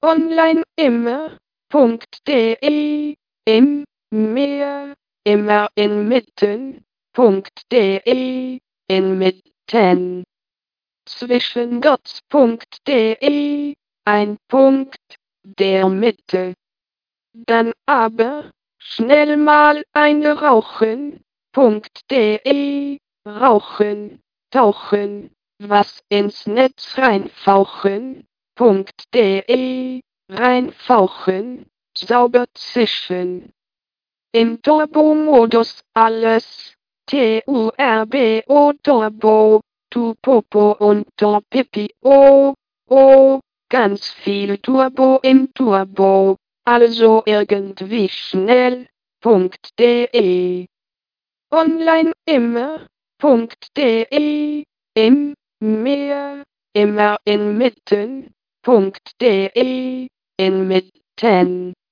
Online immer.de, im Meer, immer inmitten.de, inmitten. Zwischengott.de, ein Punkt, der Mitte. Dann aber, schnell mal eine rauchen.de, rauchen, tauchen, was ins Netz reinfauchen.de, reinfauchen, sauber zischen. Im Turbo-Modus alles, Turbo, Turbo, tu Popo und Pipi, oh, oh, ganz viel Turbo im Turbo, also irgendwie schnell.de. Online immer.de, im Meer, immer inmitten.de, inmitten.